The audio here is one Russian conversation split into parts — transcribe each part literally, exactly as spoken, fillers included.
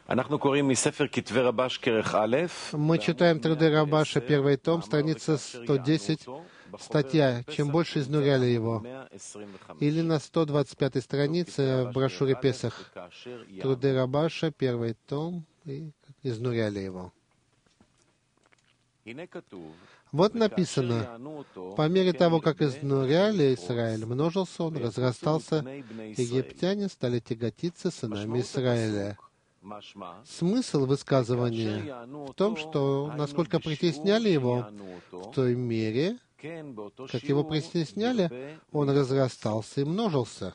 Мы читаем труды Рабаша, первый том, страница сто десять, статья «Чем больше изнуряли его». Или на сто двадцать пятой странице в брошюре Песах. Труды Рабаша, первый том, и изнуряли его. Вот написано: по мере того, как изнуряли Израиль, множился он, разрастался, египтяне стали тяготиться сынами Израиля. Смысл высказывания в том, что насколько притесняли его, в той мере, как его притесняли, он разрастался и множился.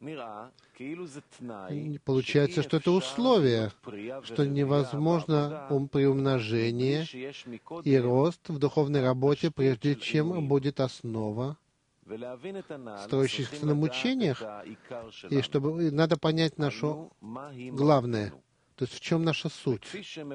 Получается, что это условие, что невозможно приумножение и рост в духовной работе, прежде чем будет основа, строящихся на мучениях, и чтобы надо понять нашу главное, то есть в чем наша суть.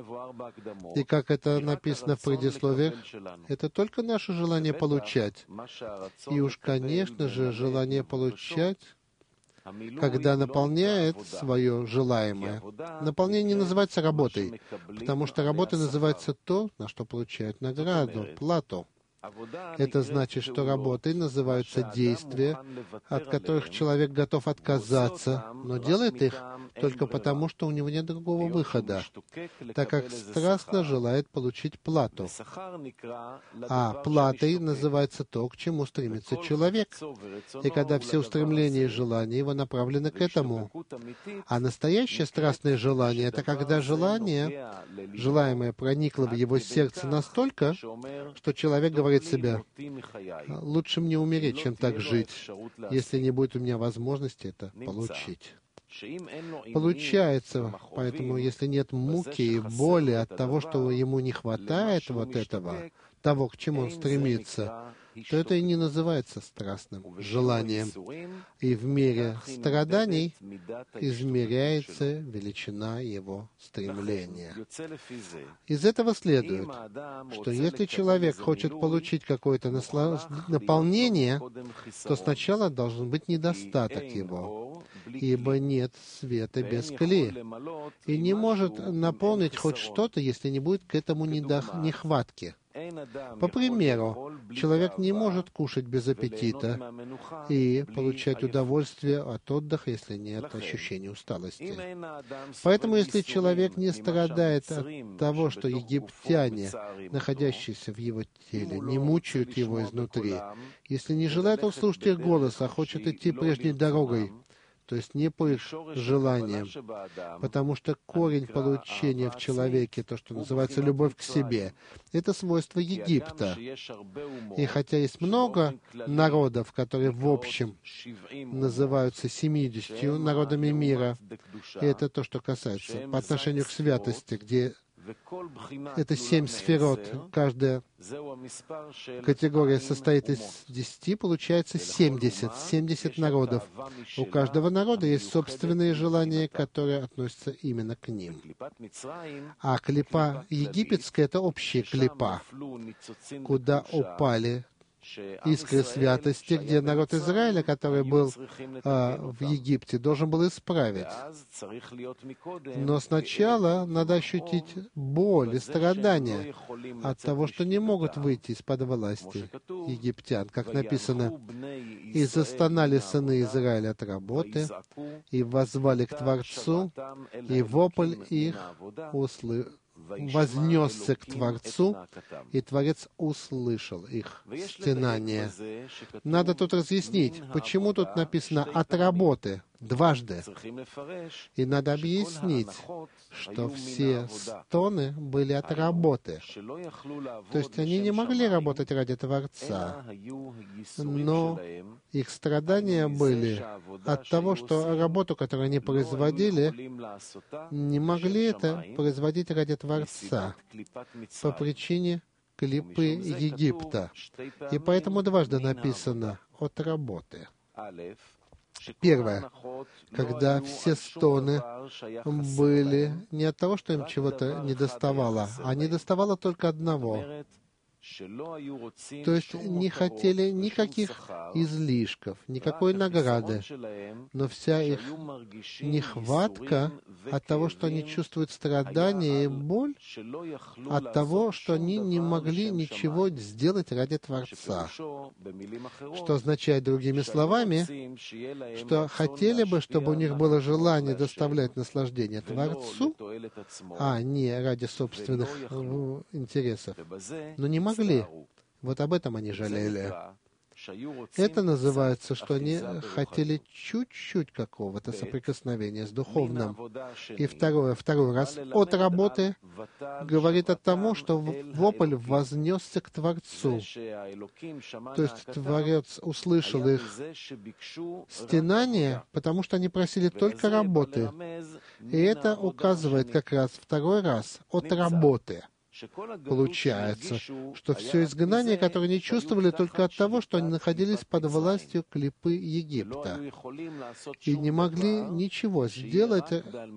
И как это написано в предисловиях, это только наше желание получать. И уж, конечно же, желание получать, когда наполняет свое желаемое. Наполнение не называется работой, потому что работа называется то, на что получают награду, плату. Это значит, что работой называются действия, от которых человек готов отказаться, но делает их только потому, что у него нет другого выхода, так как страстно желает получить плату. А платой называется то, к чему стремится человек. И когда все устремления и желания его направлены к этому. А настоящее страстное желание — это когда желание, желаемое, проникло в его сердце настолько, что человек говорит себе: лучше мне умереть, чем так жить, если не будет у меня возможности это получить. Получается, поэтому, если нет муки и боли от того, что ему не хватает вот этого, того, к чему он стремится, то это и не называется страстным желанием. И в мере страданий измеряется величина его стремления. Из этого следует, что если человек хочет получить какое-то насла... наполнение, то сначала должен быть недостаток его, ибо нет света без кли, и не может наполнить хоть что-то, если не будет к этому недо... нехватки. По примеру, человек не может кушать без аппетита и получать удовольствие от отдыха, если нет ощущения усталости. Поэтому, если человек не страдает от того, что египтяне, находящиеся в его теле, не мучают его изнутри, если не желает он слушать их голос, а хочет идти прежней дорогой, то есть не по их желаниям, потому что корень получения в человеке, то, что называется любовь к себе, это свойство Египта. И хотя есть много народов, которые в общем называются семидесятью народами мира, и это то, что касается по отношению к святости, где это семь сферот, каждая категория состоит из десяти, получается семьдесят, семьдесят народов. У каждого народа есть собственные желания, которые относятся именно к ним. А клипа египетская — это общая клипа, куда упали искры святости, где народ Израиля, который был а, в Египте, должен был исправить. Но сначала надо ощутить боль и страдания от того, что не могут выйти из-под власти египтян, как написано: «И застонали сыны Израиля от работы, и воззвали к Творцу, и вопль их услышал». Вознесся к Творцу, и Творец услышал их стенание. Надо тут разъяснить, почему тут написано «от работы» дважды. И надо объяснить, что все стоны были от работы. То есть они не могли работать ради Творца, но их страдания были от того, что работу, которую они производили, не могли это производить ради Творца по причине клипы Египта. И поэтому дважды написано «от работы». Первое, когда все стоны были не от того, что им чего-то недоставало, а недоставало только одного. То есть не хотели никаких излишков, никакой награды, но вся их нехватка от того, что они чувствуют страдания и боль, от того, что они не могли ничего сделать ради Творца. Что означает, другими словами, что хотели бы, чтобы у них было желание доставлять наслаждение Творцу, а не ради собственных интересов, но не могли. Вот об этом они жалели. Это называется, что они хотели чуть-чуть какого-то соприкосновения с духовным. И второе, второй раз от работы говорит от того, что вопль вознесся к Творцу. То есть Творец услышал их стенание, потому что они просили только работы. И это указывает как раз второй раз от работы. Получается, что все изгнание, которое они чувствовали только от того, что они находились под властью клипы Египта и не могли ничего сделать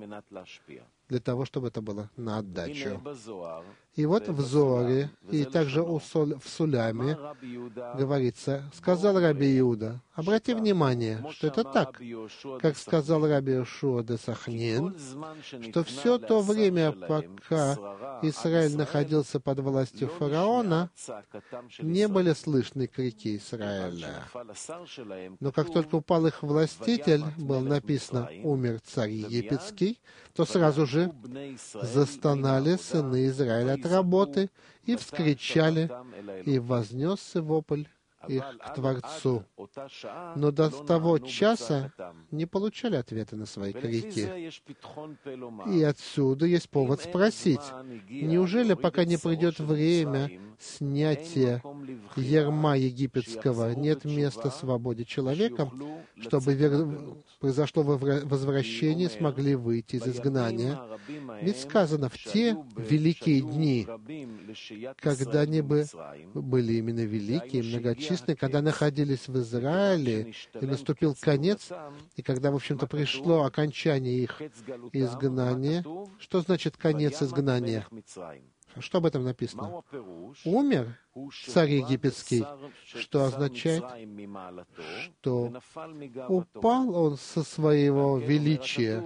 для того, чтобы это было на отдачу. И вот в Зоаре, и также у Соль, в Суляме говорится, сказал Раби Иуда, обрати внимание, что это так, как сказал Раби Йошуа де Сахнин, что все то время, пока Израиль находился под властью фараона, не были слышны крики Израиля. Но как только упал их властитель, было написано, умер царь египетский, то сразу же застонали сыны Израиля от работы и вскричали, и вознесся вопль их к Творцу. Но до того часа не получали ответа на свои крики. И отсюда есть повод спросить, неужели пока не придет время снятия ярма египетского, нет места свободе человекам, чтобы вер... произошло возвращение, смогли выйти из изгнания? Ведь сказано, в те великие дни, когда они бы были именно великие, многочисленные, когда находились в Израиле, и наступил конец, и когда, в общем-то, пришло окончание их изгнания. Что значит конец изгнания? Что об этом написано? Умер царь египетский, что означает, что упал он со своего величия,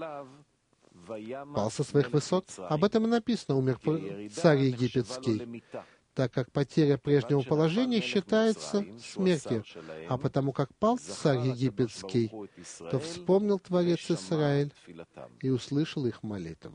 пал со своих высот. Об этом и написано, умер царь египетский, так как потеря прежнего положения считается смертью. А потому как пал царь египетский, то вспомнил Творец Израиль и услышал их молитву.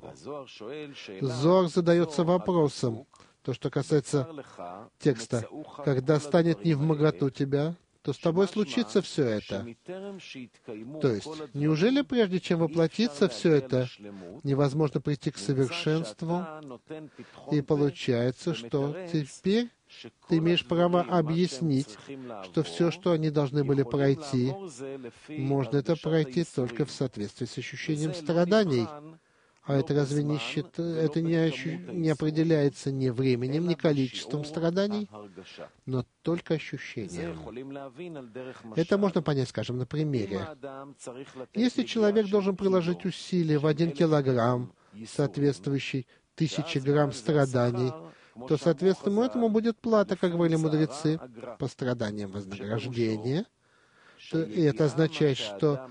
Зоар задается вопросом, то, что касается текста, когда станет невмоготу тебя, то с тобой случится все это. То есть, неужели прежде чем воплотиться все это, невозможно прийти к совершенству? И получается, что теперь ты имеешь право объяснить, что все, что они должны были пройти, можно это пройти только в соответствии с ощущением страданий. А это разве не, счит... это не, ощу... не определяется ни временем, ни количеством страданий, но только ощущением. Это можно понять, скажем, на примере. Если человек должен приложить усилия в один килограмм, соответствующий тысяче грамм страданий, то, соответственно, этому будет плата, как говорили мудрецы, по страданиям вознаграждения. И это означает, что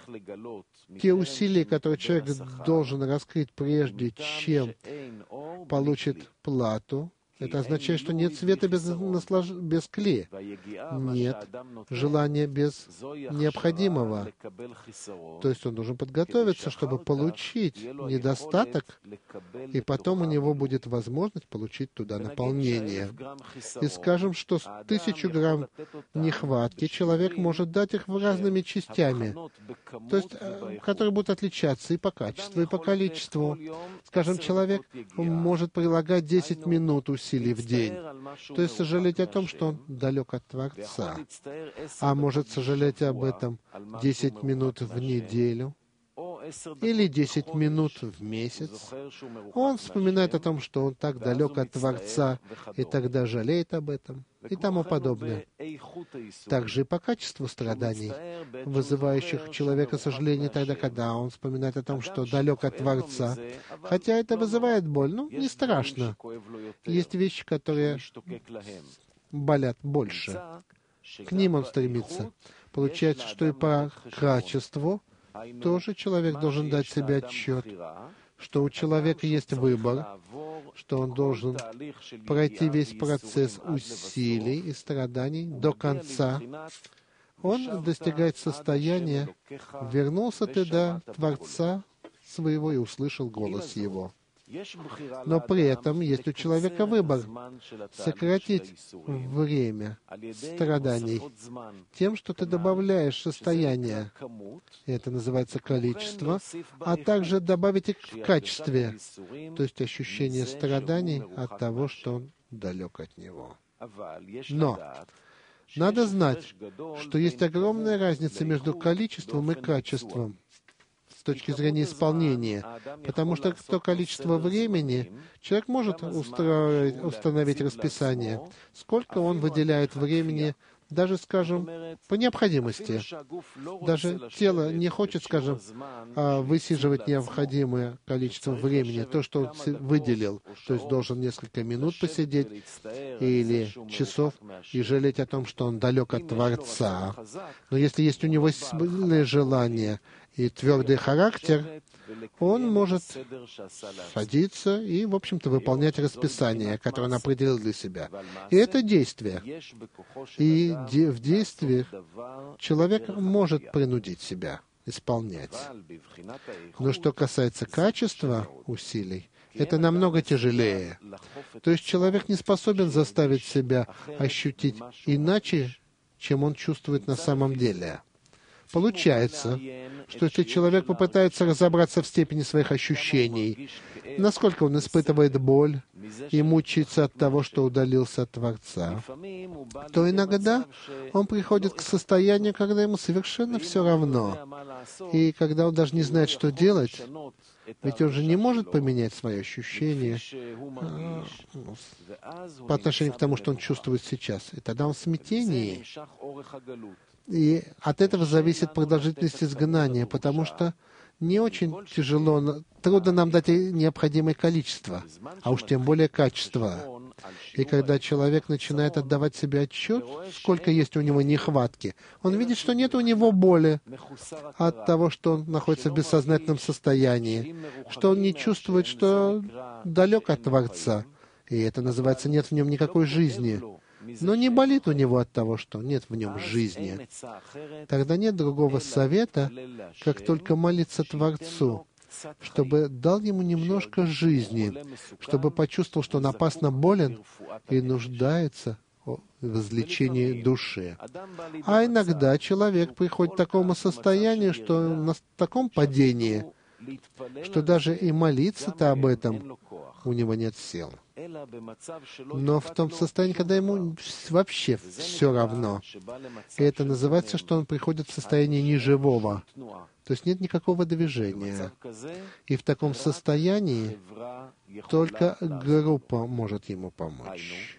те усилия, которые человек должен раскрыть прежде, чем получит плату, это означает, что нет света без, наслаж... без клея, нет желания без необходимого. То есть он должен подготовиться, чтобы получить недостаток, и потом у него будет возможность получить туда наполнение. И скажем, что с тысячу грамм нехватки человек может дать их разными частями, то есть, которые будут отличаться и по качеству, и по количеству. Скажем, человек может прилагать десять минут усилий в день, то есть сожалеть о том, что он далек от Творца, а может сожалеть об этом десять минут в неделю, или десять минут в месяц, он вспоминает о том, что он так далек от Творца, и тогда жалеет об этом, и тому подобное. Также и по качеству страданий, вызывающих у человека сожаление тогда, когда он вспоминает о том, что далек от Творца. Хотя это вызывает боль, ну, не страшно. Есть вещи, которые болят больше. К ним он стремится. Получается, что и по качеству тоже человек должен дать себе отчет, что у человека есть выбор, что он должен пройти весь процесс усилий и страданий до конца. Он достигает состояния «вернулся ты до Творца своего и услышал голос Его». Но при этом есть у человека выбор сократить время страданий тем, что ты добавляешь состояние, это называется количество, а также добавить их в качестве, то есть ощущение страданий от того, что он далек от него. Но надо знать, что есть огромная разница между количеством и качеством с точки зрения исполнения, потому что то количество времени человек может устроить, установить расписание, сколько он выделяет времени, даже, скажем, по необходимости. Даже тело не хочет, скажем, высиживать необходимое количество времени, то, что он выделил, то есть должен несколько минут посидеть или часов и жалеть о том, что он далек от Творца. Но если есть у него сильное желание и твердый характер, он может садиться и, в общем-то, выполнять расписание, которое он определил для себя. И это действие. И де- в действиях человек может принудить себя исполнять. Но что касается качества усилий, это намного тяжелее. То есть человек не способен заставить себя ощутить иначе, чем он чувствует на самом деле. Получается, что если человек попытается разобраться в степени своих ощущений, насколько он испытывает боль и мучается от того, что удалился от Творца, то иногда он приходит к состоянию, когда ему совершенно все равно. И когда он даже не знает, что делать, ведь он же не может поменять свои ощущения а, по отношению к тому, что он чувствует сейчас. И тогда он в смятении. И от этого зависит продолжительность изгнания, потому что не очень тяжело, трудно нам дать необходимое количество, а уж тем более качество. И когда человек начинает отдавать себе отчет, сколько есть у него нехватки, он видит, что нет у него боли от того, что он находится в бессознательном состоянии, что он не чувствует, что далек от Творца. И это называется «нет в нем никакой жизни». Но не болит у него от того, что нет в нем жизни. Тогда нет другого совета, как только молиться Творцу, чтобы дал ему немножко жизни, чтобы почувствовал, что он опасно болен и нуждается в излечении души. А иногда человек приходит к такому состоянию, что на таком падении, что даже и молиться-то об этом у него нет сил. Но в том состоянии, когда ему вообще все равно, и это называется, что он приходит в состояние неживого, то есть нет никакого движения. И в таком состоянии только группа может ему помочь.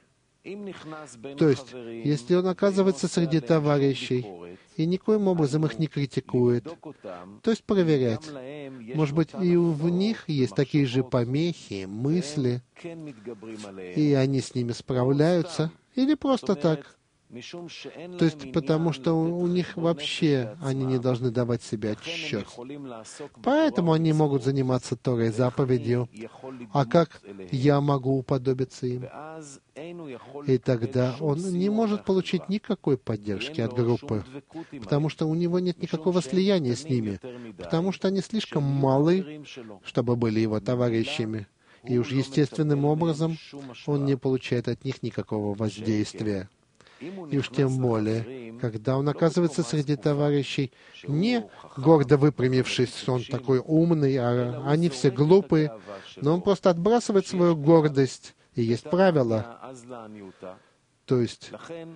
То есть, если он оказывается среди товарищей и никоим образом их не критикует, то есть проверять, может быть, и в них есть такие же помехи, мысли, и они с ними справляются, или просто так. То есть потому что у, у них вообще они не должны давать себе отчет. Поэтому они могут заниматься Торой заповедью. А как я могу уподобиться им? И тогда он не может получить никакой поддержки от группы, потому что у него нет никакого слияния с ними, потому что они слишком малы, чтобы были его товарищами. И уж естественным образом он не получает от них никакого воздействия. И уж тем более, когда он оказывается среди товарищей, не гордо выпрямившись, он такой умный, а они все глупые, но он просто отбрасывает свою гордость. И есть правило. То есть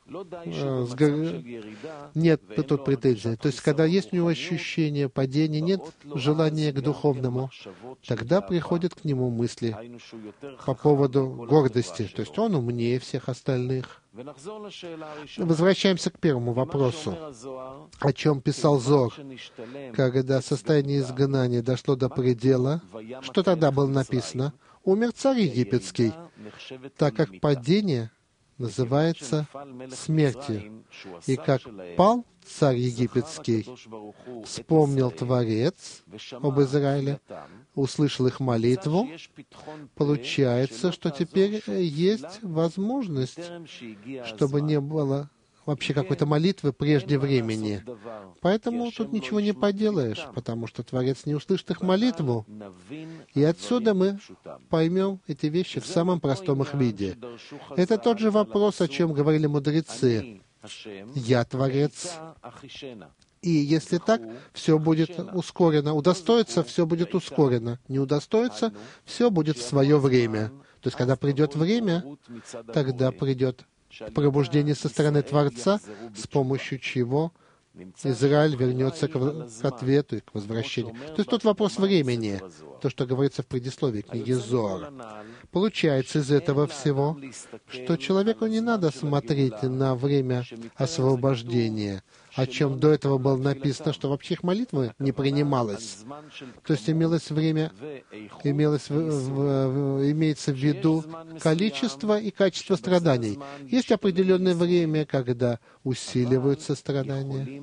э, сгор... нет тут претензий. То есть, когда есть у него ощущение падения, нет желания к духовному, тогда приходят к нему мысли по поводу гордости. То есть, он умнее всех остальных. Возвращаемся к первому вопросу, о чем писал Зор. Когда состояние изгнания дошло до предела, что тогда было написано? Умер царь египетский, так как падение называется смертью. И как пал царь египетский, вспомнил Творец об Израиле, услышал их молитву, получается, что теперь есть возможность, чтобы не было вообще какой-то молитвы прежде времени. Поэтому тут ничего не поделаешь, потому что Творец не услышит их молитву. И отсюда мы поймем эти вещи в самом простом их виде. Это тот же вопрос, о чем говорили мудрецы. «Я Творец». И если так, все будет ускорено. Удостоится, все будет ускорено. Не удостоится, все будет в свое время. То есть, когда придет время, тогда придет пробуждение со стороны Творца, с помощью чего Израиль вернется к, к ответу и к возвращению. То есть тут вопрос времени, то, что говорится в предисловии книги Зоар. Получается из этого всего, что человеку не надо смотреть на время освобождения, о чем до этого было написано, что вообще их молитва не принималась. То есть имелось время, имелось в, в, имеется в виду количество и качество страданий. Есть определенное время, когда усиливаются страдания,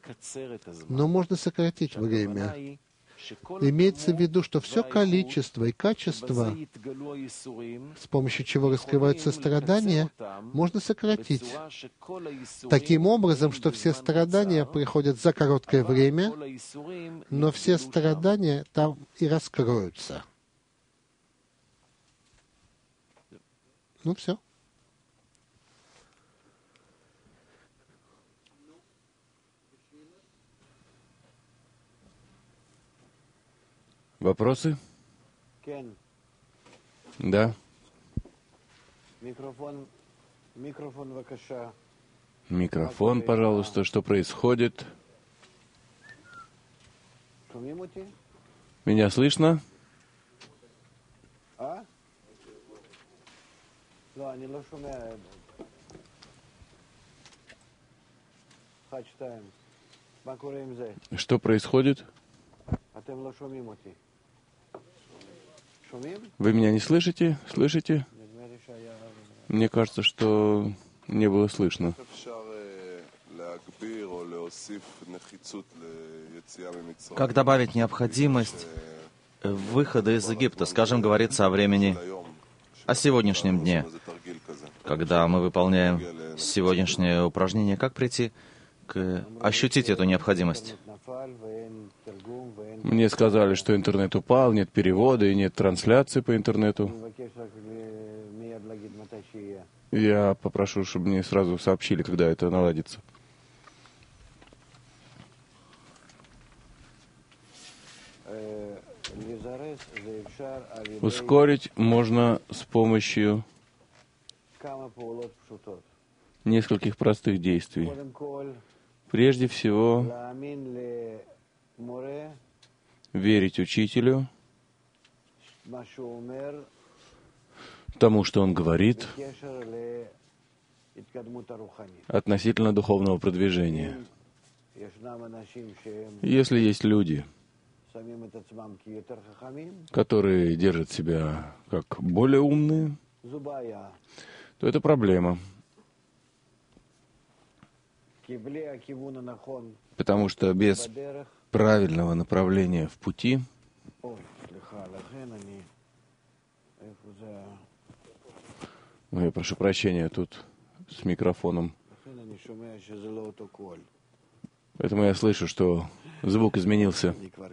но можно сократить время. Имеется в виду, что все количество и качество, с помощью чего раскрываются страдания, можно сократить. Таким образом, что все страдания приходят за короткое время, но все страдания там и раскроются. Ну, все. Вопросы? Да. Микрофон, микрофон, Микрофон, пожалуйста. Что происходит? Меня слышно? А? Что происходит? Вы меня не слышите? Слышите? Мне кажется, что не было слышно. Как добавить необходимость выхода из Египта? Скажем, говорится о времени, о сегодняшнем дне. Когда мы выполняем сегодняшнее упражнение, как прийти к ощутить эту необходимость? Мне сказали, что интернет упал, нет перевода и нет трансляции по интернету. Я попрошу, чтобы мне сразу сообщили, когда это наладится. Ускорить можно с помощью нескольких простых действий. Прежде всего, верить учителю, тому, что он говорит, относительно духовного продвижения. Если есть люди, которые держат себя как более умные, то это проблема. Потому что без правильного направления в пути ну, я прошу прощения, тут с микрофоном. Поэтому я слышу, что звук изменился.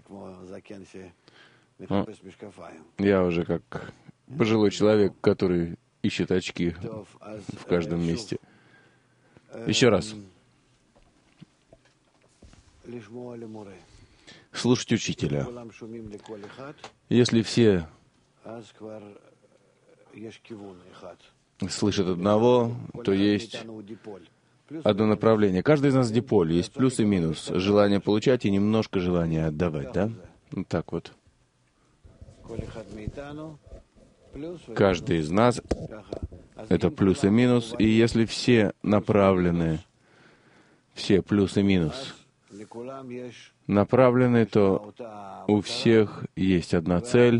Но я уже как пожилой человек, который ищет очки в каждом месте. Еще раз. Слушать учителя. Если все слышат одного, то есть одно направление. Каждый из нас диполь, есть плюс и минус. Желание получать и немножко желания отдавать, да? Вот так вот. Каждый из нас — это плюс и минус, и если все направлены, все плюс и минус направлены, то у всех есть одна цель,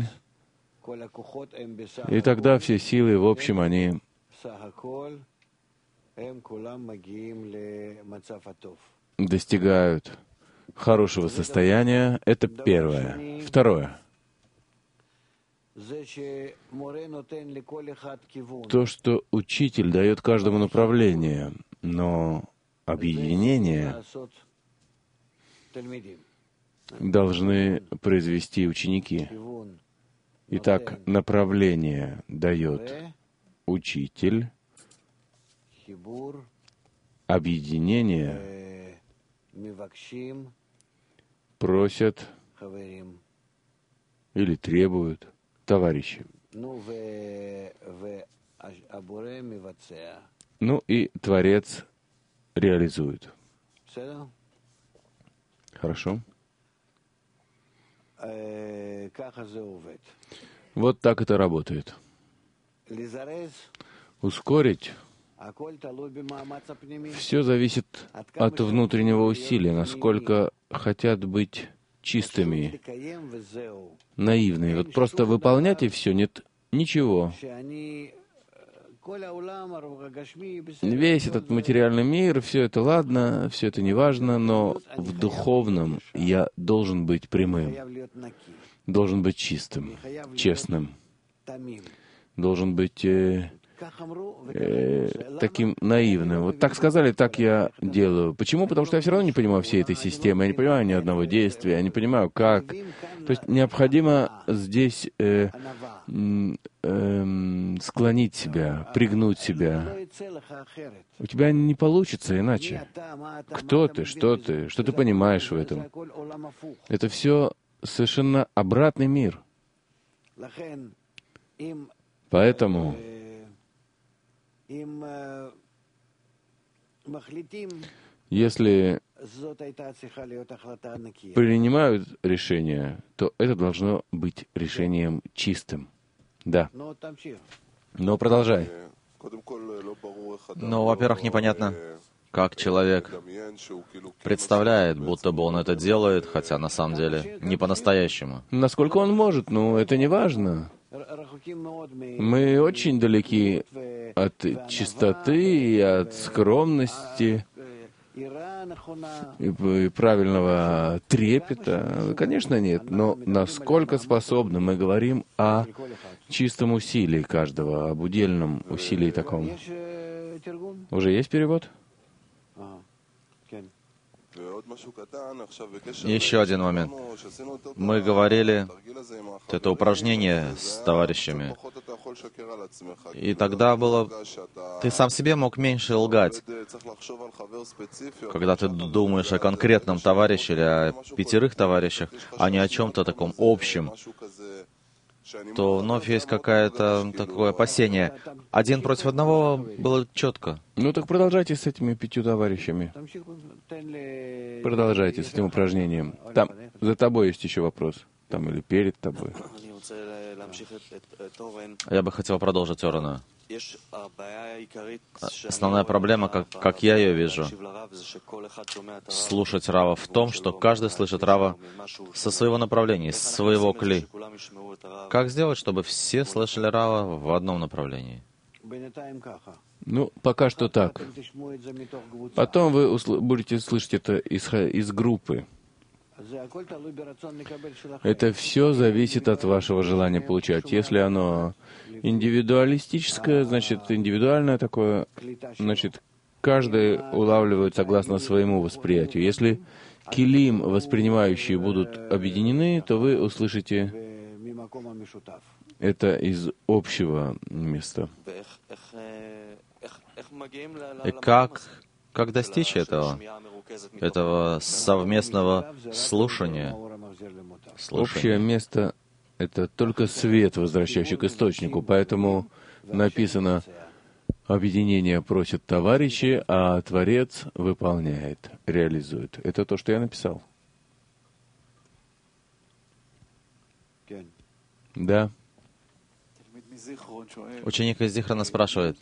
и тогда все силы, в общем, они достигают хорошего состояния. Это первое. Второе. То, что учитель дает каждому направление, но объединение должны произвести ученики. Итак, направление дает учитель, объединение просят или требуют товарищи. Ну и Творец реализует. Хорошо? Вот так это работает. Ускорить — все зависит от внутреннего усилия, насколько хотят быть чистыми, наивными. Вот просто выполнять и все, нет ничего. Весь этот материальный мир, все это ладно, все это не важно, но в духовном я должен быть прямым, должен быть чистым, честным, должен быть э, э, таким наивным. Вот так сказали, так я делаю. Почему? Потому что я все равно не понимаю всей этой системы, я не понимаю ни одного действия, я не понимаю, как. То есть необходимо здесь э, э, склонить себя, пригнуть себя. У тебя не получится иначе. Кто ты, что ты, что ты понимаешь в этом? Это все совершенно обратный мир. Поэтому если принимают решение, то это должно быть решением чистым. Да. Но продолжай. Ну, во-первых, непонятно, как человек представляет, будто бы он это делает, хотя на самом деле не по-настоящему. Насколько он может, ну, это не важно. Мы очень далеки от чистоты и от скромности и правильного трепета. Конечно, нет. Но насколько способны, мы говорим о чистом усилии каждого, об удельном усилии таком. Уже есть перевод? Еще один момент. Мы говорили это упражнение с товарищами, и тогда было... Ты сам себе мог меньше лгать. Когда ты думаешь о конкретном товарище или о пятерых товарищах, а не о чем-то таком общем, то вновь есть какое-то такое опасение. Один против одного было четко. Ну так продолжайте с этими пятью товарищами. Продолжайте с этим упражнением. Там за тобой есть еще вопрос. Там или перед тобой. Я бы хотел продолжить Орена. Основная проблема, как, как я ее вижу, слушать Рава в том, что каждый слышит Рава со своего направления, с своего кли. Как сделать, чтобы все слышали Рава в одном направлении? Ну, пока что так. Потом вы усл- будете слышать это из, из группы. Это все зависит от вашего желания получать. Если оно индивидуалистическое, значит, индивидуальное такое, значит, каждый улавливает согласно своему восприятию. Если килим, воспринимающие, будут объединены, то вы услышите это из общего места. И как, как достичь этого? этого совместного слушания. слушания. Общее место — это только свет, возвращающий к источнику. Поэтому написано Объединение просит товарищи, а Творец выполняет, реализует. Это то, что я написал. Да. Ученик из Зихрона спрашивает,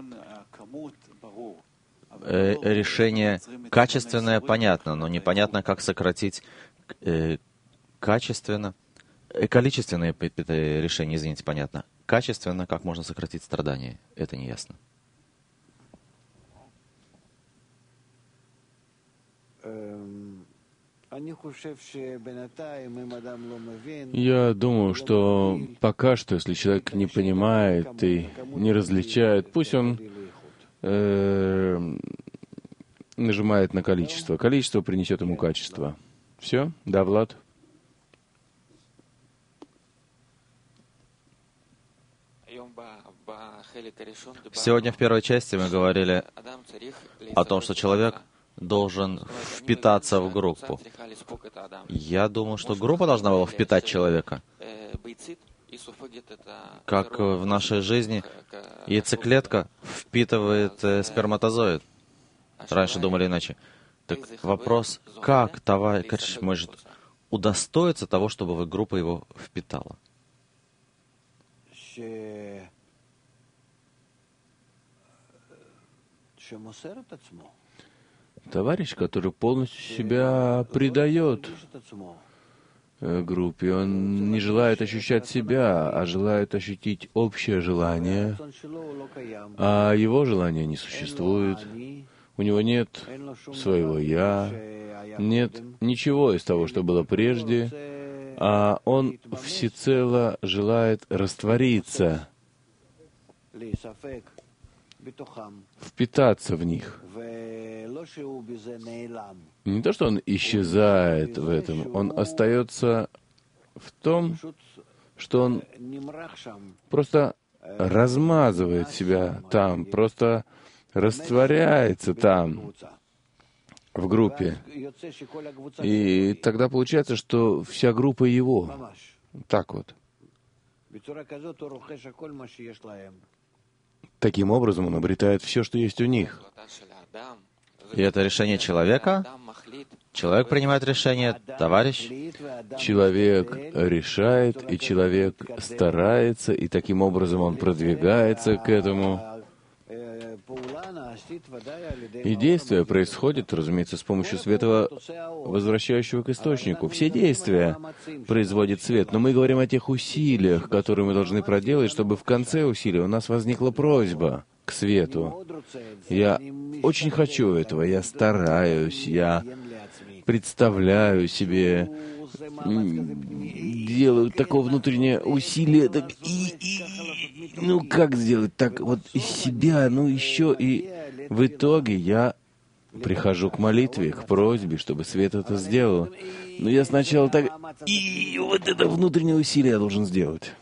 э, решение качественное понятно, но непонятно, как сократить э, качественно, э, количественное решение, извините, понятно. Качественно, как можно сократить страдания, это не ясно. Я думаю, что пока что, если человек не понимает и не различает, пусть он э, нажимает на количество. Количество принесет ему качество. Все? Да, Влад? Сегодня в первой части мы говорили о том, что человек должен впитаться в группу. Я думаю, что группа должна была впитать человека. Как в нашей жизни яйцеклетка впитывает э, сперматозоид. Раньше думали иначе. Так вопрос, как товарищ может удостоиться того, чтобы группа его впитала? Товарищ, который полностью себя предает группе, он не желает ощущать себя, а желает ощутить общее желание, а его желания не существует. У него нет своего «я», нет ничего из того, что было прежде, а он всецело желает раствориться, впитаться в них. Не то, что он исчезает в этом, он остается в том, что он просто размазывает себя там, просто растворяется там, в группе. И тогда получается, что вся группа его. Так вот. Таким образом он обретает все, что есть у них. И это решение человека? Человек принимает решение, товарищ? Человек решает, и человек старается, и таким образом он продвигается к этому. И действие происходит, разумеется, с помощью света, возвращающего к источнику. Все действия производит свет, но мы говорим о тех усилиях, которые мы должны проделать, чтобы в конце усилий у нас возникла просьба к свету. Я очень хочу этого, я стараюсь, я представляю себе, делаю такое внутреннее усилие, так и, и, ну как сделать так вот из себя, ну еще и в итоге я прихожу к молитве, к просьбе, чтобы свет это сделал. Но я сначала так, и вот это внутреннее усилие я должен сделать.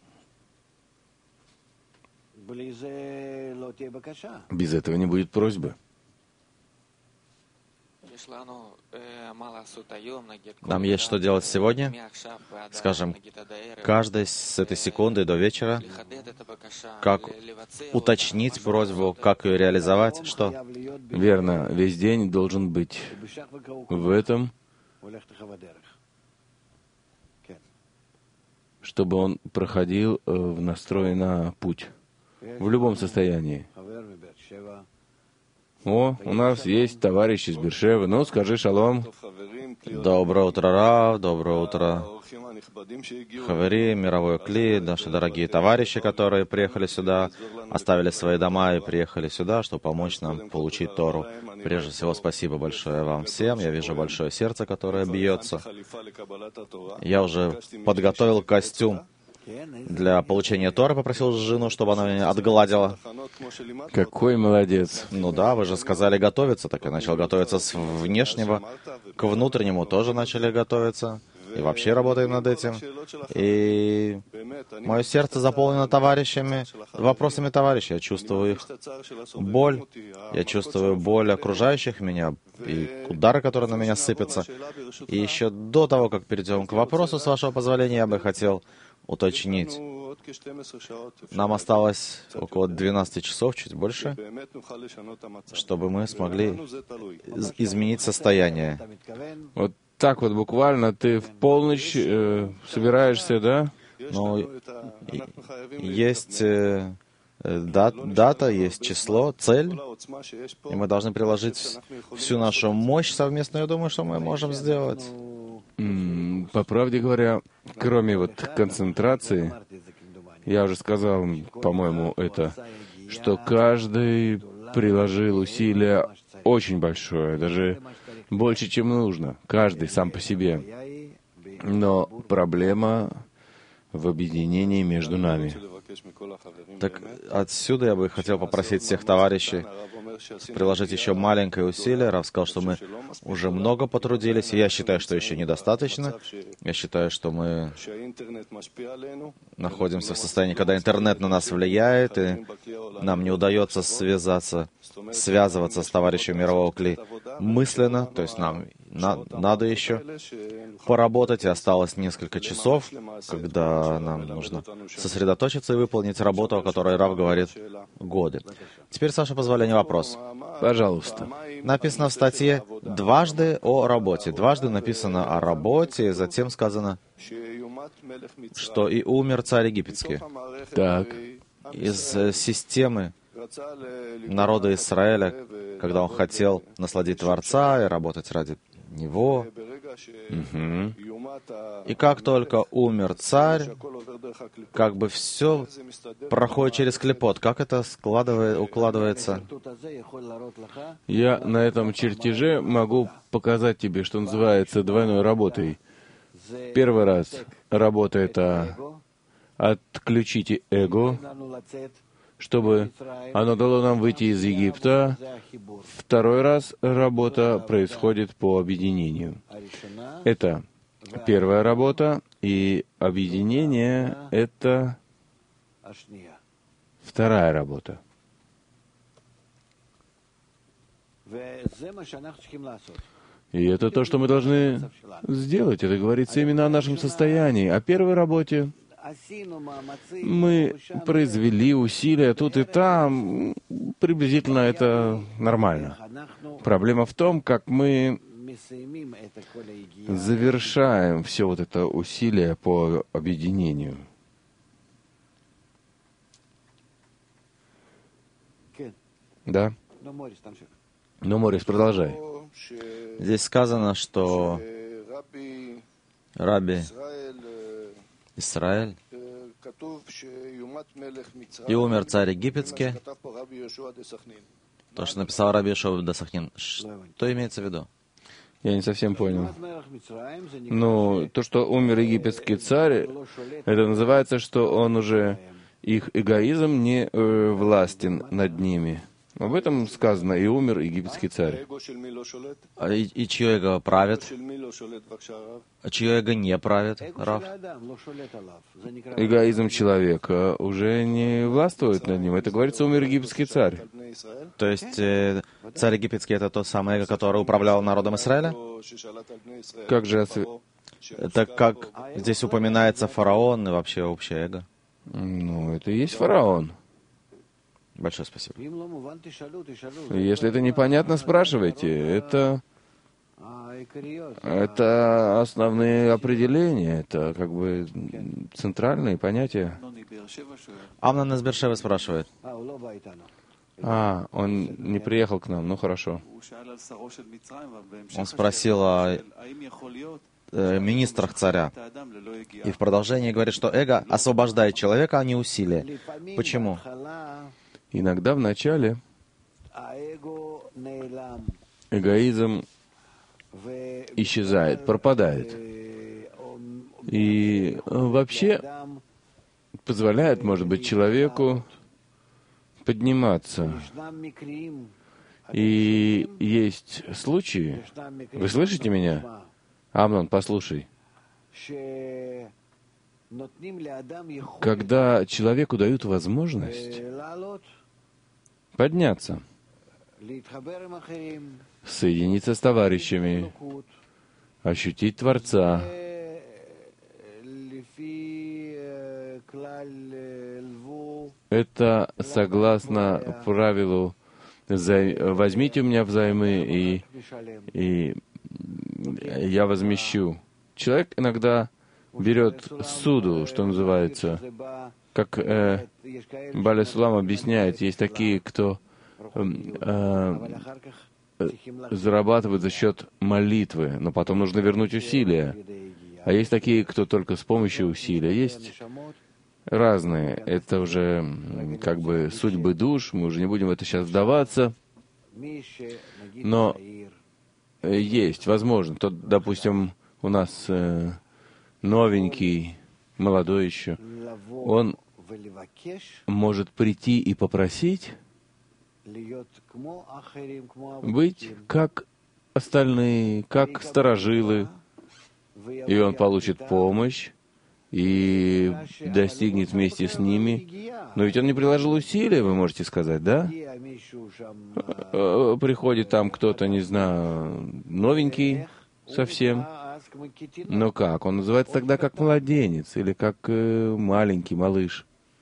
Без этого не будет просьбы. Нам есть что делать сегодня. Скажем, каждой с этой секунды до вечера, как уточнить просьбу, как ее реализовать, что? Верно, весь день должен быть в этом, чтобы он проходил в настрой на путь, в любом состоянии. О, у нас есть товарищ из Бершевы. Ну, скажи шалом. Доброе утро, Рав, доброе утро, Хавери, мировой кли, наши дорогие товарищи, которые приехали сюда, оставили свои дома и приехали сюда, чтобы помочь нам получить Тору. Прежде всего, спасибо большое вам всем. Я вижу большое сердце, которое бьется. Я уже подготовил костюм для получения Торы, попросил жену, чтобы она меня отгладила. Какой молодец. Ну да, вы же сказали готовиться, так я начал готовиться с внешнего к внутреннему, тоже начали готовиться. И вообще работаем над этим. И мое сердце заполнено товарищами, вопросами товарищей. Я чувствую их боль, я чувствую боль окружающих меня, и удары, которые на меня сыпятся. И еще до того, как перейдем к вопросу, с вашего позволения, я бы хотел уточнить. Нам осталось около двенадцати часов, чуть больше, чтобы мы смогли изменить состояние. Вот так вот буквально ты в полночь э, собираешься, да? Но есть э, дат, дата, есть число, цель, и мы должны приложить всю нашу мощь совместно. Я думаю, что мы можем сделать. М, По правде говоря, кроме вот концентрации, я уже сказал, по-моему, это, что каждый приложил усилия очень большое, даже больше, чем нужно, каждый сам по себе. Но проблема в объединении между нами. Так отсюда я бы хотел попросить всех товарищей приложить еще маленькое усилие. Рав сказал, что мы уже много потрудились, и я считаю, что еще недостаточно. Я считаю, что мы находимся в состоянии, когда интернет на нас влияет, и нам не удается связаться, связываться с товарищем мирового кли мысленно, то есть нам на, надо еще поработать, и осталось несколько часов, когда нам нужно сосредоточиться и выполнить работу, о которой Рав говорит годы. Теперь, с вашего позволения, вопрос. Пожалуйста. Написано в статье дважды о работе. Дважды написано о работе, и затем сказано, что и умер царь египетский. Так. Из системы народа Израиля, когда он хотел насладить Творца и работать ради Него. Угу. И как только умер царь, как бы все проходит через клепот. Как это складывает, укладывается? Я на этом чертеже могу показать тебе, что называется двойной работой. Первый раз работа — это отключите эго, чтобы оно дало нам выйти из Египта. Второй раз работа происходит по объединению. Это первая работа, и объединение — это вторая работа. И это то, что мы должны сделать. Это говорится именно о нашем состоянии. О первой работе мы произвели усилия тут и там. Приблизительно это нормально. Проблема в том, как мы завершаем все вот это усилие по объединению. Да? Ну, Морис, продолжай. Здесь сказано, что Раби Исраэль и умер царь египетский, то, что написал Раби Йошуа де Сахнин. Что имеется в виду? Я не совсем понял. Ну, то, что умер египетский царь, это называется, что он уже, их эгоизм не э, властен над ними. Об этом сказано, и умер египетский царь. А и, и чье эго правит? А чье эго не правит, Рав? Эгоизм человека уже не властвует над ним. Это говорится, умер египетский царь. То есть э, царь египетский — это тот самый эго, который управлял народом Израиля? Как же... осве- Это как здесь упоминается фараон и вообще общее эго? Ну, это и есть фараон. Большое спасибо. Если это непонятно, спрашивайте. Это... Это основные определения, это как бы центральные понятия. Амнон из Бершевы спрашивает. А, он не приехал к нам, ну хорошо. Он спросил о э, министрах царя. И в продолжении говорит, что эго освобождает человека, а не усилие. Почему? Иногда в начале эгоизм исчезает, пропадает. И вообще позволяет, может быть, человеку подниматься. И есть случаи, вы слышите меня? Амнон, послушай. Когда человеку дают возможность подняться, соединиться с товарищами, ощутить Творца это согласно правилу «возьмите у меня взаймы, и, и я возмещу». Человек иногда берет суду, что называется. Как э, Баля Сулам объясняет, есть такие, кто э, э, зарабатывает за счет молитвы, но потом нужно вернуть усилия. А есть такие, кто только с помощью усилия. Есть разные. Это уже как бы судьбы душ, мы уже не будем в это сейчас вдаваться. Но есть, возможно, тот, допустим, у нас э, новенький, молодой еще, он может прийти и попросить быть как остальные, как старожилы, и он получит помощь и достигнет вместе с ними. Но ведь он не приложил усилия, вы можете сказать, да? Приходит там кто-то, не знаю, новенький совсем. Но как? Он называется тогда как младенец или как э, маленький малыш.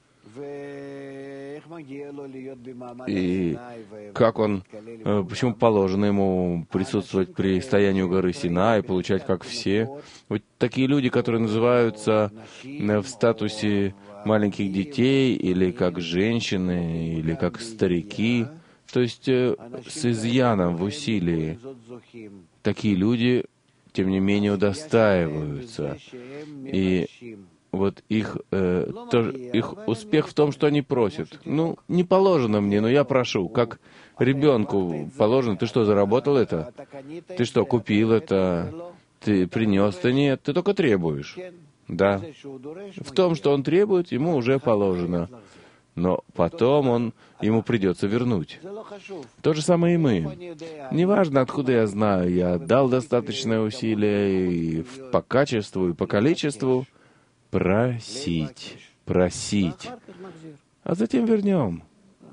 И как он, э, почему положено ему присутствовать при стоянии у горы Синай и получать как все? Вот такие люди, которые называются э, в статусе маленьких детей, или как женщины, или как старики, то есть э, с изъяном в усилии, такие люди, тем не менее, удостаиваются. И вот их, э, то, их успех в том, что они просят. Ну, не положено мне, но я прошу. Как ребенку положено. Ты что, заработал это? Ты что, купил это? Ты принес? Да нет, ты только требуешь. Да. В том, что он требует, ему уже положено. Но потом он, ему придется вернуть. То же самое и мы. Неважно, откуда я знаю, я дал достаточное усилие и по качеству, и по количеству. Просить, просить. А затем вернем.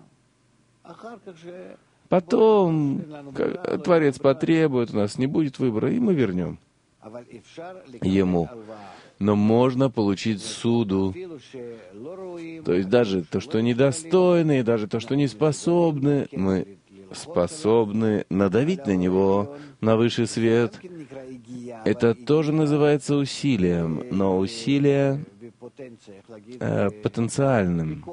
Потом как, Творец потребует, у нас не будет выбора, и мы вернем ему. Но можно получить суду. То есть даже то, что недостойны, даже то, что не способны, мы способны надавить на него, на высший свет. Это тоже называется усилием, но усилие э, потенциальным.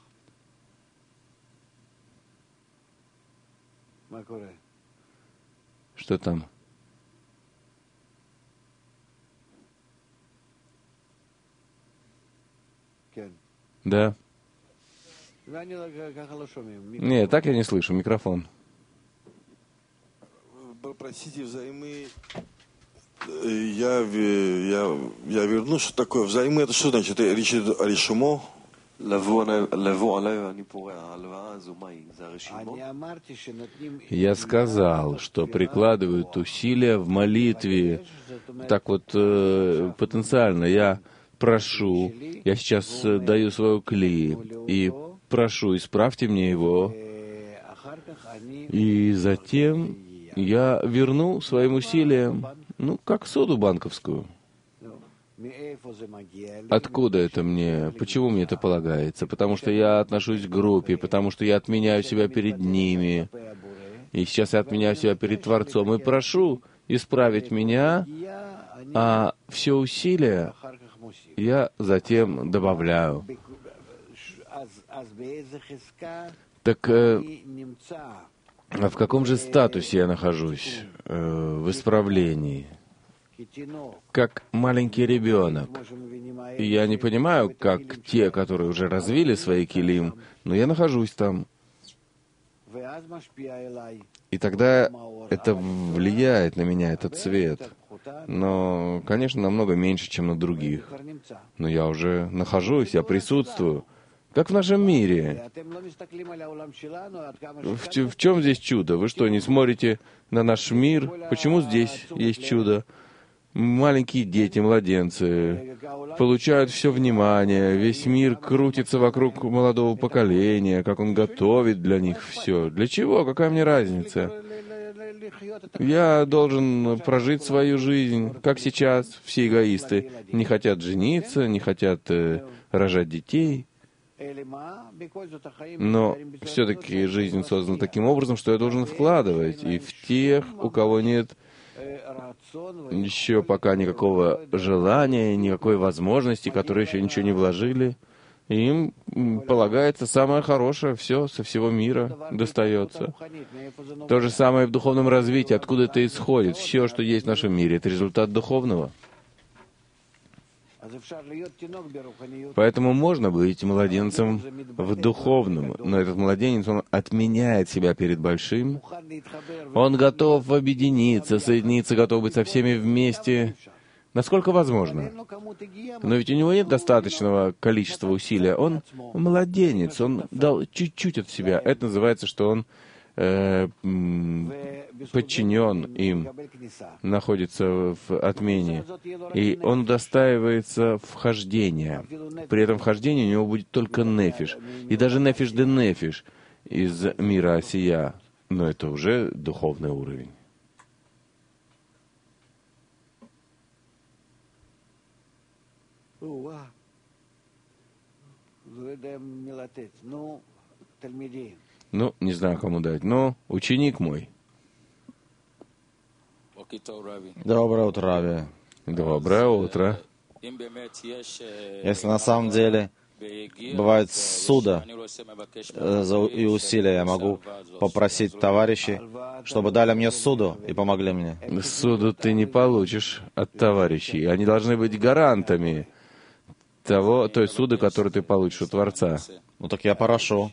Что там? Да. Нет, так я не слышу. Микрофон. Простите, взаймы. Я, я, я верну, что такое взаймы. Это что значит? Речь идет о решимо? Я сказал, что прикладывают усилия в молитве. Так вот, э, потенциально я прошу, я сейчас даю свою кли и прошу, исправьте мне его, и затем я верну своим усилиям, ну, как суду банковскую. Откуда это мне? Почему мне это полагается? Потому что я отношусь к группе, потому что я отменяю себя перед ними, и сейчас я отменяю себя перед Творцом, и прошу исправить меня, а все усилия я затем добавляю. Так э, а в каком же статусе я нахожусь э, в исправлении? Как маленький ребенок. И я не понимаю, как те, которые уже развили свои килим, но я нахожусь там. И тогда это влияет на меня, этот цвет. Но, конечно, намного меньше, чем на других. Но я уже нахожусь, я присутствую. Как в нашем мире. В, в чем здесь чудо? Вы что, не смотрите на наш мир? Почему здесь есть чудо? Маленькие дети, младенцы получают все внимание, весь мир крутится вокруг молодого поколения, как он готовит для них все. Для чего? Какая мне разница? Я должен прожить свою жизнь, как сейчас все эгоисты не хотят жениться, не хотят э, рожать детей. Но все-таки жизнь создана таким образом, что я должен вкладывать. И в тех, у кого нет еще пока никакого желания, никакой возможности, которые еще ничего не вложили, им полагается самое хорошее, все со всего мира достается. То же самое и в духовном развитии, откуда это исходит. Все, что есть в нашем мире, это результат духовного. Поэтому можно быть младенцем в духовном, но этот младенец, он отменяет себя перед большим, он готов объединиться, соединиться, готов быть со всеми вместе, насколько возможно. Но ведь у него нет достаточного количества усилия. Он младенец, он дал чуть-чуть от себя. Это называется, что он э, подчинен им, находится в отмене. И он удостаивается вхождения. При этом вхождении у него будет только нефиш. И даже нефиш де нефиш из мира осия. Но это уже духовный уровень. Ну, не знаю, кому дать. Но ученик мой. Доброе утро, Рави. Доброе утро. Если на самом деле бывает суда и усилия, я могу попросить товарищей, чтобы дали мне суду и помогли мне. Суду ты не получишь от товарищей. Они должны быть гарантами того, той суды, которую ты получишь у Творца. Ну так я прошу.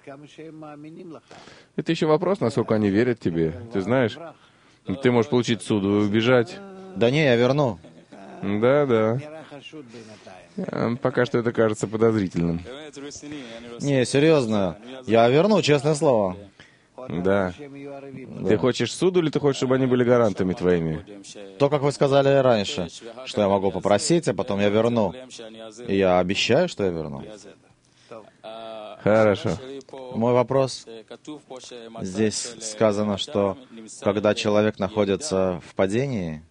Это еще вопрос, насколько они верят тебе. Ты знаешь, ты можешь получить суду и убежать. Да не, я верну. Да, да. Пока что это кажется подозрительным. Не, серьезно. Я верну, честное слово. Да. Ты хочешь суду или ты хочешь, чтобы они были гарантами твоими? То, как вы сказали раньше, что я могу попросить, а потом я верну. И я обещаю, что я верну. Хорошо. Мой вопрос. Здесь сказано, что когда человек находится в падении,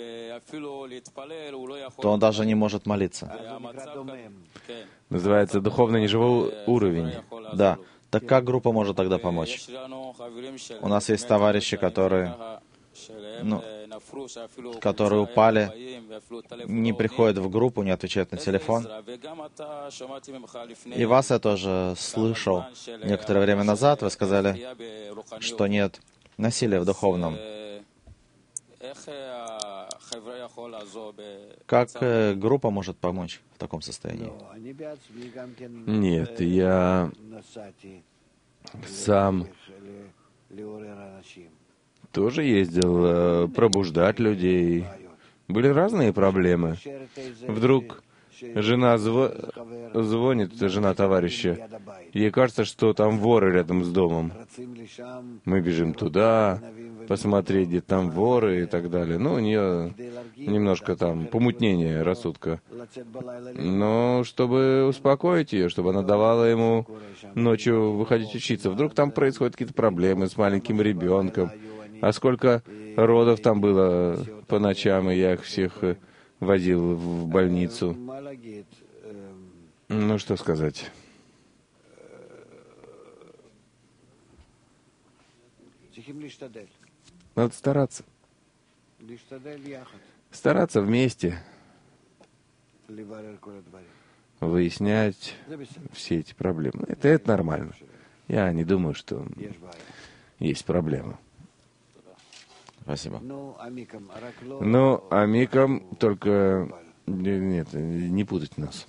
то он даже не может молиться. Называется духовно неживой уровень. Да. Так как группа может тогда помочь? У нас есть товарищи, которые, ну, которые упали, не приходят в группу, не отвечают на телефон. И вас я тоже слышал некоторое время назад. Вы сказали, что нет насилия в духовном. Как э, группа может помочь в таком состоянии? Нет, я сам тоже ездил э, пробуждать людей. Были разные проблемы. Вдруг жена зв... звонит, жена товарища. Ей кажется, что там воры рядом с домом. Мы бежим туда, посмотреть, где там воры и так далее. Ну, у нее немножко там помутнение рассудка. Но чтобы успокоить ее, чтобы она давала ему ночью выходить учиться. Вдруг там происходят какие-то проблемы с маленьким ребенком. А сколько родов там было по ночам, и я их всех возил в больницу. Ну, что сказать. Надо стараться. Стараться вместе. Выяснять все эти проблемы. Это, это нормально. Я не думаю, что есть проблемы. Спасибо. Ну, а микам только... Нет, не путать нас.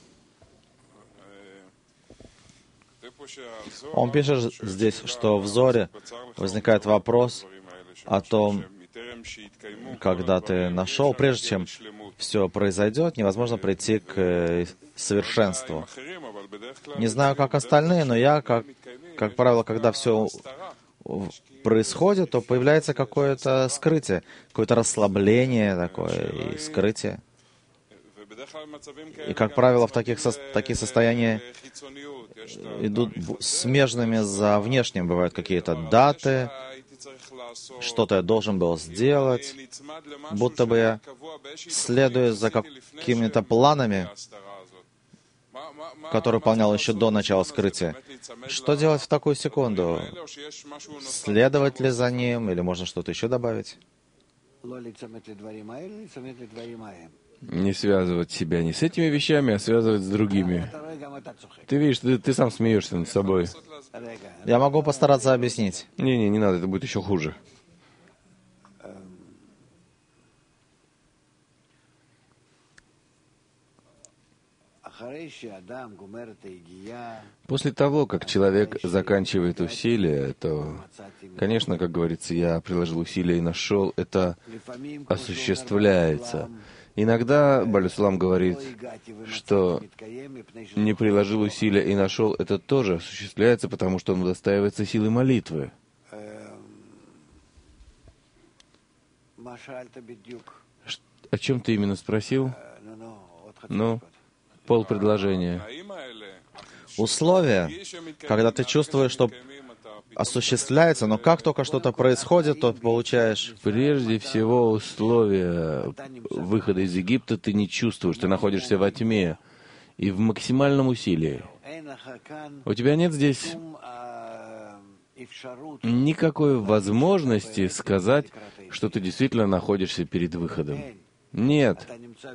Он пишет здесь, что в Зоре возникает вопрос о том, когда ты нашел, прежде чем все произойдет, невозможно прийти к совершенству. Не знаю, как остальные, но я, как, как правило, когда все происходит, то появляется какое-то скрытие, какое-то расслабление такое и скрытие. И, как правило, в таких, со такие состояния идут смежными за внешним. Бывают какие-то даты, что-то я должен был сделать, будто бы я следую за какими-то планами, который выполнял еще до начала скрытия. Что делать в такую секунду? Следовать ли за ним, или можно что-то еще добавить? Не связывать себя не с этими вещами, а связывать с другими. Ты видишь, ты, ты сам смеешься над собой. Я могу постараться объяснить. Не-не, не надо, это будет еще хуже. После того, как человек заканчивает усилия, то, конечно, как говорится, я приложил усилия и нашел, это осуществляется. Иногда Балюслам говорит, что не приложил усилия и нашел, это тоже осуществляется, потому что он удостаивается силы молитвы. О чем ты именно спросил? Ну, полпредложения. Условия, когда ты чувствуешь, что осуществляется, но как только что-то происходит, то получаешь... Прежде всего, условия выхода из Египта ты не чувствуешь, ты находишься во тьме и в максимальном усилии. У тебя нет здесь никакой возможности сказать, что ты действительно находишься перед выходом. Нет.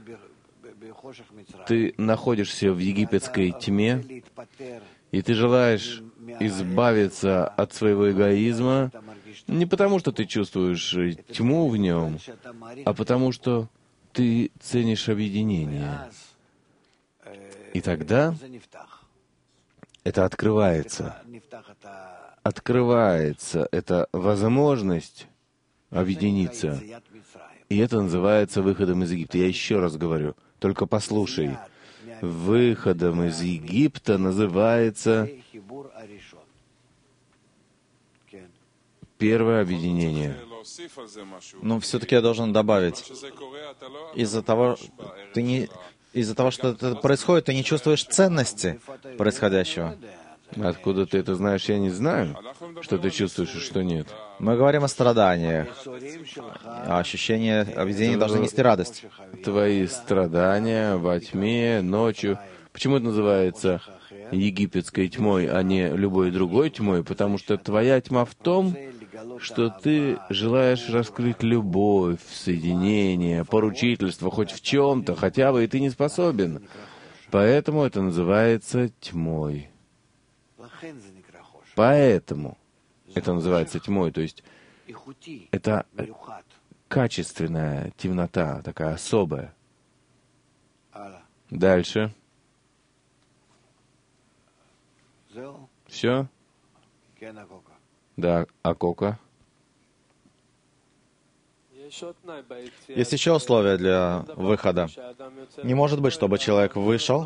Ты находишься в египетской тьме, и ты желаешь избавиться от своего эгоизма не потому, что ты чувствуешь тьму в нем, а потому, что ты ценишь объединение. И тогда это открывается. Открывается эта возможность объединиться. И это называется выходом из Египта. Я еще раз говорю, только послушай. Выходом из Египта называется первое объединение. Но все-таки я должен добавить. Из-за того, ты не, из-за того, что это происходит, ты не чувствуешь ценности происходящего. Откуда ты это знаешь, я не знаю, что ты чувствуешь и что нет. Мы говорим о страданиях. А ощущение объединения должно нести радость. Твои страдания во тьме, ночью. Почему это называется египетской тьмой, а не любой другой тьмой? Потому что твоя тьма в том, что ты желаешь раскрыть любовь, соединение, поручительство, хоть в чем-то, хотя бы, и ты не способен. Поэтому это называется тьмой. Поэтому это называется тьмой, то есть это качественная темнота, такая особая. Дальше. Все? Да, Акока. Есть еще условия для выхода. Не может быть, чтобы человек вышел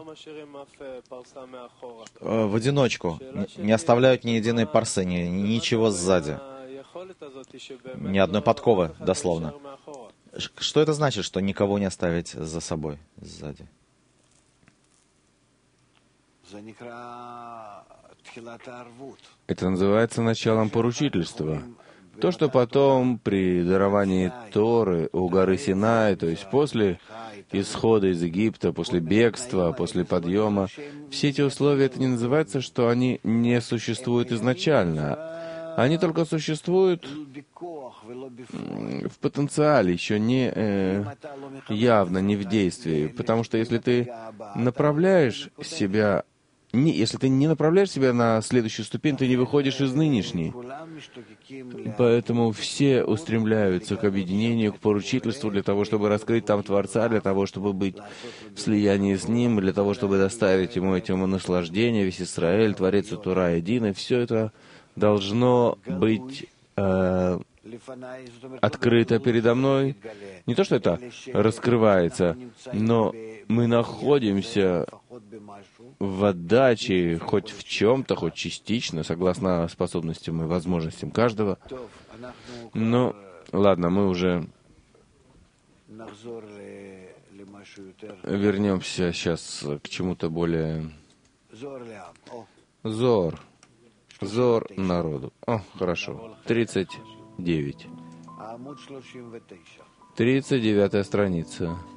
в одиночку, не оставляют ни единой парсы, ни, ничего сзади, ни одной подковы, дословно. Что это значит, что никого не оставить за собой сзади? Это называется началом поручительства. То, что потом при даровании Торы у горы Синай, то есть после исхода из Египта, после бегства, после подъема, все эти условия, это не называется, что они не существуют изначально. Они только существуют в потенциале, еще не э, явно, не в действии. Потому что если ты направляешь себя Не, если ты не направляешь себя на следующую ступень, ты не выходишь из нынешней. Поэтому все устремляются к объединению, к поручительству, для того, чтобы раскрыть там Творца, для того, чтобы быть в слиянии с Ним, для того, чтобы доставить Ему этому наслаждение, весь Израиль, Творец и Тура един. И все это должно быть э, открыто передо мной. Не то, что это раскрывается, но мы находимся в отдаче хоть в чем-то, хоть частично, согласно способностям и возможностям каждого. Но, ладно, мы уже вернемся сейчас к чему-то более... Зор. Зор народу. О, хорошо. тридцать девять. тридцать девятая страница.